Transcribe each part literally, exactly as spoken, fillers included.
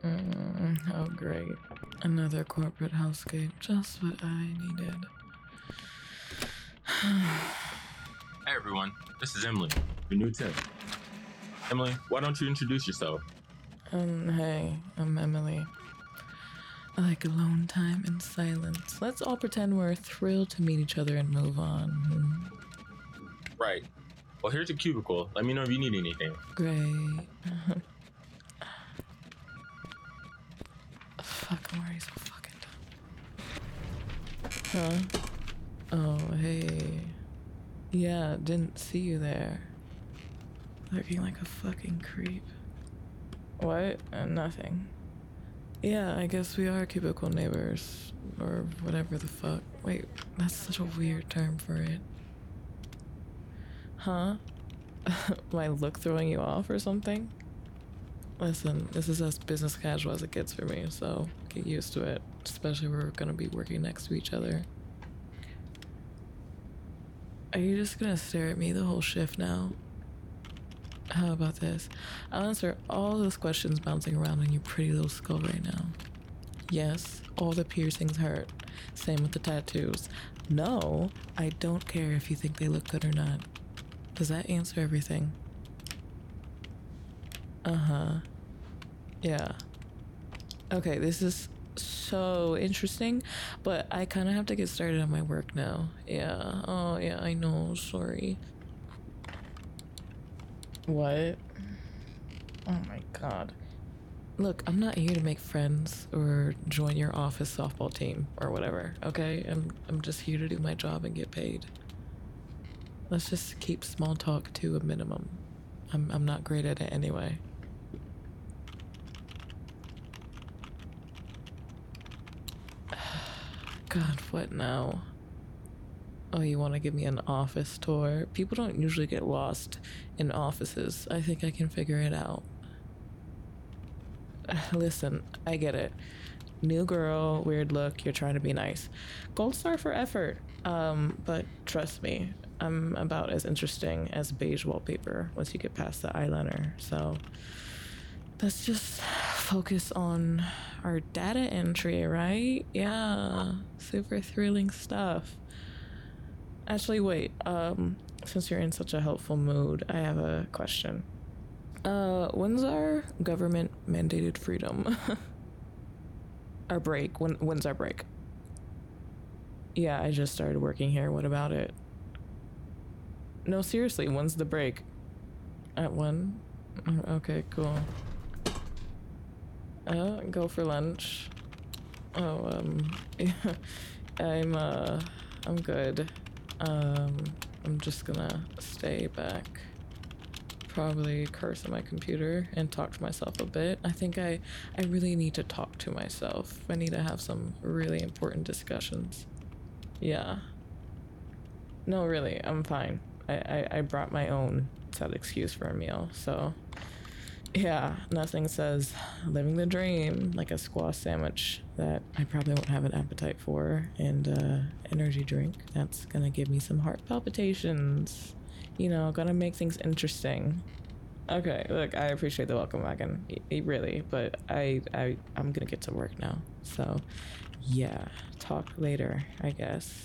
Mm, oh, great. Another corporate hellscape. Just what I needed. Hey everyone, this is Emily, your new tip. Emily, why don't you introduce yourself? Um, hey, I'm Emily. I like alone time and silence. Let's all pretend we're thrilled to meet each other and move on. Hmm. Right. Well, here's your cubicle. Let me know if you need anything. Great. Fuck, I'm already so fucking dumb. Huh? Oh, hey. Yeah, didn't see you there. Looking like a fucking creep. What? Uh, nothing. Yeah, I guess we are cubicle neighbors. Or whatever the fuck. Wait, that's such a weird term for it. Huh? My look throwing you off or something? Listen, this is as business casual as it gets for me, so get used to it. Especially if we're gonna be working next to each other. Are you just gonna stare at me the whole shift now? How about this? I'll answer all those questions bouncing around in your pretty little skull right now. Yes, all the piercings hurt. Same with the tattoos. No, I don't care if you think they look good or not. Does that answer everything? Uh-huh. Yeah. Okay, this is so interesting, but I kind of have to get started on my work now. Yeah. Oh, yeah, I know. Sorry. What? Oh my god. Look, I'm not here to make friends or join your office softball team or whatever, okay? I'm I'm just here to do my job and get paid. Let's just keep small talk to a minimum. I'm I'm not great at it anyway. God, what now? Oh, you want to give me an office tour? People don't usually get lost in offices. I think I can figure it out. Listen, I get it. New girl, weird look, you're trying to be nice. Gold star for effort. Um, but trust me, I'm about as interesting as beige wallpaper once you get past the eyeliner. So let's just focus on our data entry, right? Yeah, super thrilling stuff. Actually, wait, um, since you're in such a helpful mood, I have a question. Uh, when's our government mandated freedom? Our break. When when's our break? Yeah, I just started working here. What about it? No, seriously, when's the break? At one? Okay, cool. Uh, go for lunch. Oh, um, yeah, I'm, uh, I'm good. Um, I'm just gonna stay back. Probably curse on my computer and talk to myself a bit. I think I, I really need to talk to myself. I need to have some really important discussions. Yeah. No, really, I'm fine. I, I, I brought my own sad excuse for a meal, so yeah, nothing says living the dream like a squash sandwich that I probably won't have an appetite for, and uh energy drink that's gonna give me some heart palpitations. You know, gonna make things interesting. Okay, look, I appreciate the welcome wagon, really, but I, I, I'm gonna get to work now. So, yeah, talk later, I guess.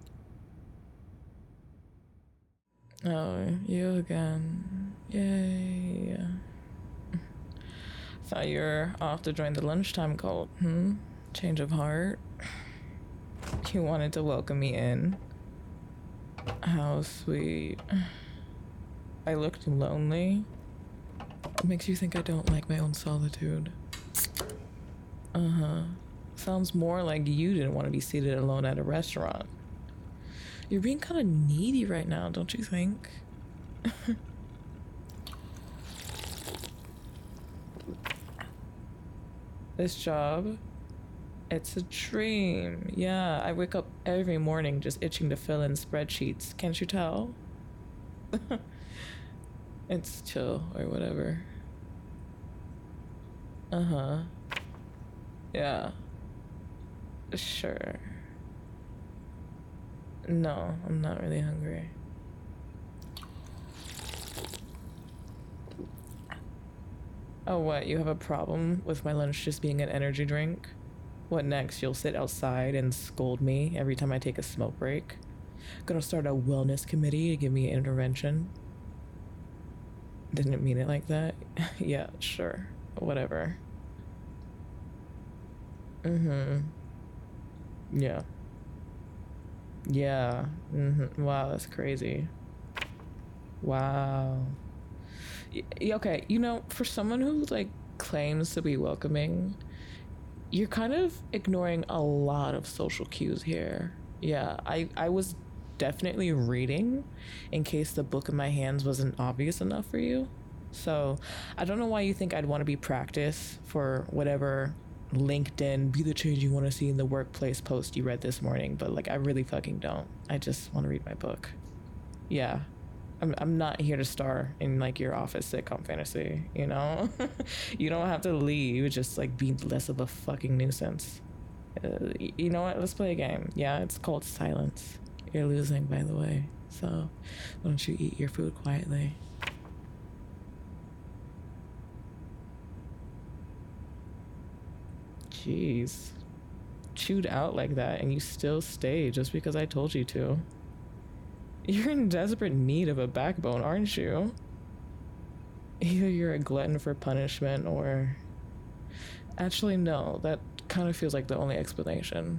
Oh, you again. Yay. Thought you were off to join the lunchtime cult, hmm? Change of heart? You wanted to welcome me in. How sweet. I looked lonely. What makes you think I don't like my own solitude? Uh-huh. Sounds more like you didn't want to be seated alone at a restaurant. You're being kind of needy right now, don't you think? This job, it's a dream. Yeah, I wake up every morning just itching to fill in spreadsheets. Can't you tell? It's chill or whatever. Uh-huh. Yeah. Sure. No, I'm not really hungry. Oh, what? You have a problem with my lunch just being an energy drink? What next? You'll sit outside and scold me every time I take a smoke break? Gonna start a wellness committee to give me an intervention? Didn't mean it like that. Yeah, sure. Whatever. Mm-hmm. Yeah. Yeah. Mm-hmm. Wow, that's crazy. Wow. Y- okay, you know, for someone who like claims to be welcoming, you're kind of ignoring a lot of social cues here. Yeah, I I was definitely reading in case the book in my hands wasn't obvious enough for you. So, I don't know why you think I'd want to be practice for whatever LinkedIn be the change you want to see in the workplace post you read this morning, but like I really fucking don't. I just want to read my book. Yeah, I'm, I'm not here to star in like your office sitcom fantasy, you know? You don't have to leave, just like be less of a fucking nuisance. Uh, you know what? Let's play a game. Yeah, it's called silence. You're losing, by the way. So why don't you eat your food quietly? Jeez. Chewed out like that and you still stay just because I told you to. You're in desperate need of a backbone, aren't you? Either you're a glutton for punishment or... Actually, no. That kind of feels like the only explanation.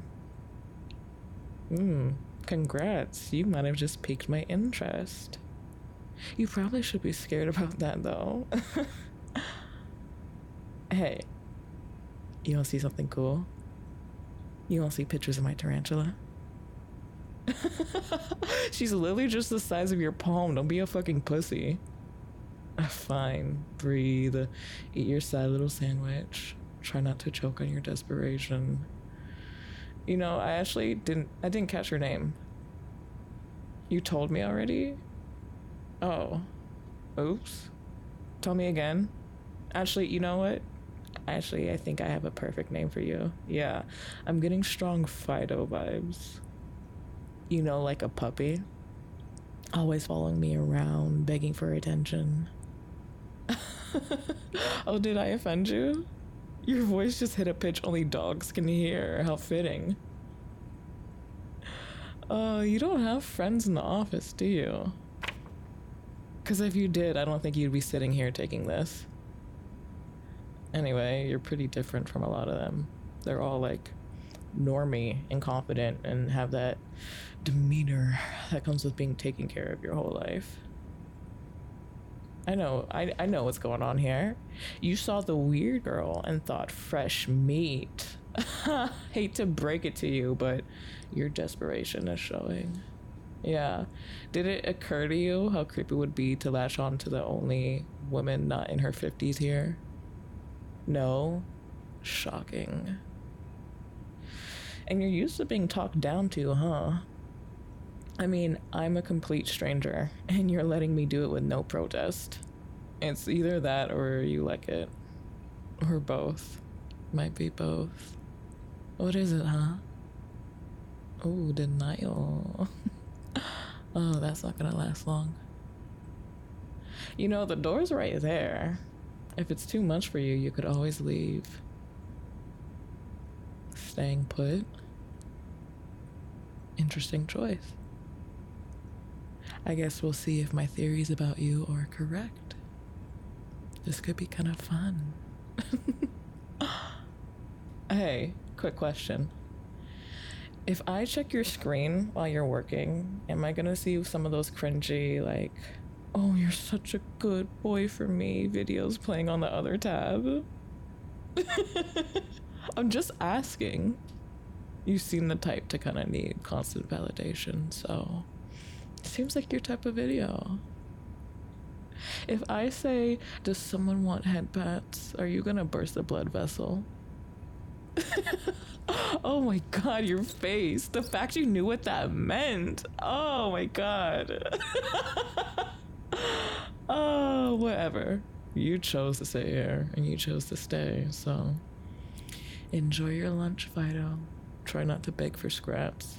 Hmm. Congrats. You might have just piqued my interest. You probably should be scared about that, though. Hey, you want to see something cool? You want to see pictures of my tarantula? She's literally just the size of your palm. Don't be a fucking pussy. Fine. Breathe. Eat your sad little sandwich. Try not to choke on your desperation. You know, I actually didn't I didn't catch your name. You told me already? Oh. Oops. Tell me again. Actually, you know what? Actually, I think I have a perfect name for you. Yeah. I'm getting strong Fido vibes. You know, like a puppy. Always following me around, begging for attention. Oh, did I offend you? Your voice just hit a pitch only dogs can hear. How fitting. Uh, you don't have friends in the office, do you? Because if you did, I don't think you'd be sitting here taking this. Anyway, you're pretty different from a lot of them. They're all like normie and confident and have that demeanor that comes with being taken care of your whole life. I know, I, I know what's going on here. You saw the weird girl and thought fresh meat. Hate to break it to you, but your desperation is showing. Yeah. Did it occur to you how creepy it would be to latch on to the only woman not in her fifties here? No? Shocking. And you're used to being talked down to, huh? I mean, I'm a complete stranger, and you're letting me do it with no protest. It's either that or you like it. Or both. Might be both. What is it, huh? Oh, denial. Oh, that's not gonna last long. You know, the door's right there. If it's too much for you, you could always leave. Staying put? Interesting choice. I guess we'll see if my theories about you are correct. This could be kind of fun. Hey, quick question. If I check your screen while you're working, am I gonna see some of those cringy, like, oh, you're such a good boy for me videos playing on the other tab? I'm just asking. You seem the type to kind of need constant validation, so it seems like your type of video. If I say, does someone want head pats, are you gonna burst a blood vessel? Oh my god, your face. The fact you knew what that meant. Oh my god. Oh, whatever. You chose to sit here and you chose to stay, so enjoy your lunch, Fido. Try not to beg for scraps.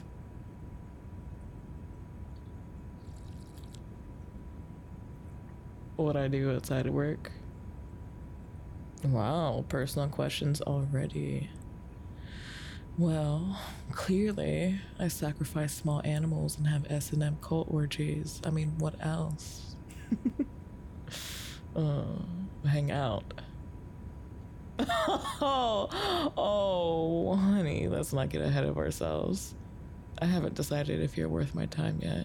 What I do outside of work? Wow, personal questions already. Well, clearly, I sacrifice small animals and have S and M cult orgies. I mean, what else? uh, hang out. oh, oh, honey, let's not get ahead of ourselves. I haven't decided if you're worth my time yet.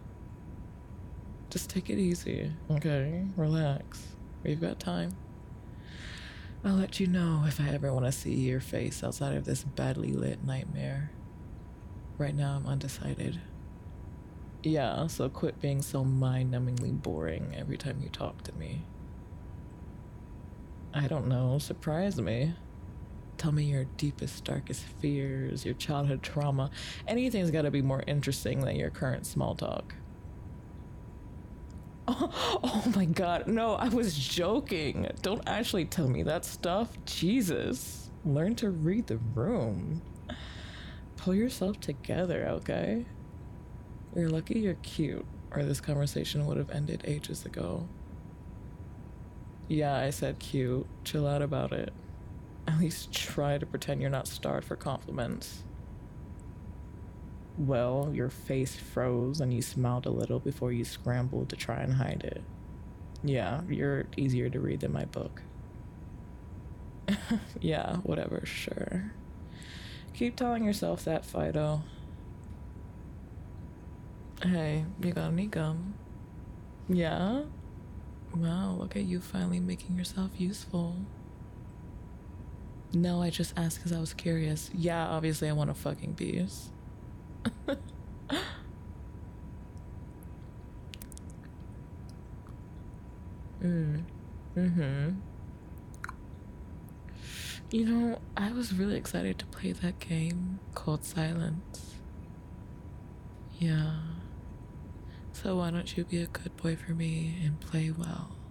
Just take it easy, okay? Relax. We've got time. I'll let you know if I ever want to see your face outside of this badly lit nightmare. Right now, I'm undecided. Yeah, so quit being so mind-numbingly boring every time you talk to me. I don't know, surprise me. Tell me your deepest, darkest fears, your childhood trauma. Anything's gotta be more interesting than your current small talk. Oh, oh my god, no, I was joking. Don't actually tell me that stuff. Jesus. Learn to read the room. Pull yourself together, okay? You're lucky you're cute, or this conversation would have ended ages ago. Yeah, I said cute. Chill out about it. At least try to pretend you're not starved for compliments. Well, your face froze and you smiled a little before you scrambled to try and hide it. Yeah, you're easier to read than my book. Yeah, whatever, sure. Keep telling yourself that, Fido. Hey, you got any gum? Yeah? Wow, look at you finally making yourself useful. No, I just asked because I was curious. Yeah, obviously I want a fucking piece. mm. Mm-hmm. You know, I was really excited to play that game called Silence. Yeah. So why don't you be a good boy for me and play well?